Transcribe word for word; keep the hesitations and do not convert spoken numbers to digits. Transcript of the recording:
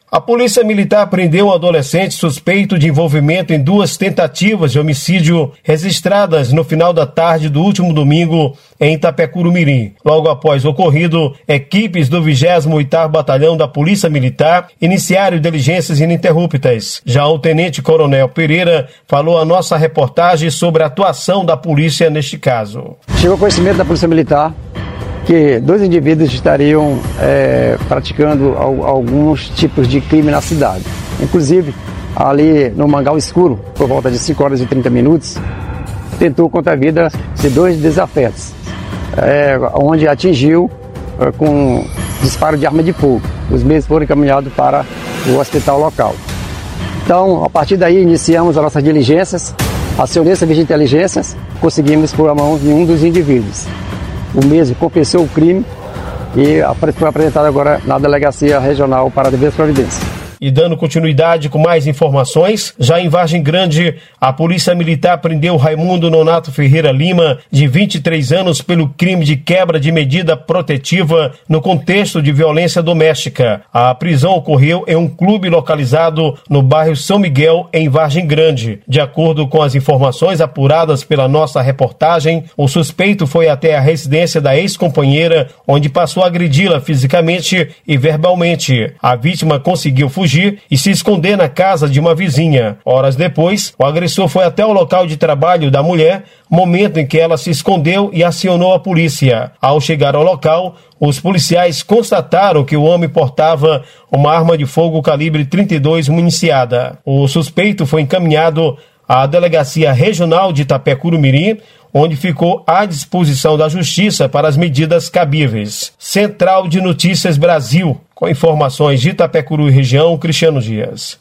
A Polícia Militar prendeu um adolescente suspeito de envolvimento em duas tentativas de homicídio registradas no final da tarde do último domingo em Itapecuru-Mirim. Logo após o ocorrido, equipes do vigésimo oitavo Batalhão da Polícia Militar iniciaram diligências ininterruptas. Já o Tenente Coronel Pereira falou a nossa reportagem sobre a atuação da polícia neste caso. Chegou ao conhecimento da Polícia Militar que dois indivíduos estariam é, praticando alguns tipos de crime na cidade. Inclusive, ali no Mangal Escuro, por volta de cinco horas e trinta minutos, tentou contra a vida de dois desafetos, é, onde atingiu é, com disparo de arma de fogo. Os mesmos foram encaminhados para o hospital local. Então, a partir daí, iniciamos as nossas diligências, acionei o serviço de inteligências, conseguimos pôr a mão em um dos indivíduos. O mesmo confessou o crime e foi apresentado agora na Delegacia Regional para a devida providência. E dando continuidade com mais informações, já em Vargem Grande, a Polícia Militar prendeu Raimundo Nonato Ferreira Lima, de vinte e três anos, pelo crime de quebra de medida protetiva no contexto de violência doméstica. A prisão ocorreu em um clube localizado no bairro São Miguel, em Vargem Grande. De acordo com as informações apuradas pela nossa reportagem, o suspeito foi até a residência da ex-companheira, onde passou a agredi-la fisicamente e verbalmente. A vítima conseguiu fugir e se esconder na casa de uma vizinha. Horas depois, o agressor foi até o local de trabalho da mulher, momento em que ela se escondeu e acionou a polícia. Ao chegar ao local, os policiais constataram que o homem portava uma arma de fogo calibre trinta e dois municiada. O suspeito foi encaminhado à Delegacia Regional de Itapecuru-Mirim, onde ficou à disposição da Justiça para as medidas cabíveis. Central de Notícias Brasil, com informações de Itapecuru e região, Cristiano Dias.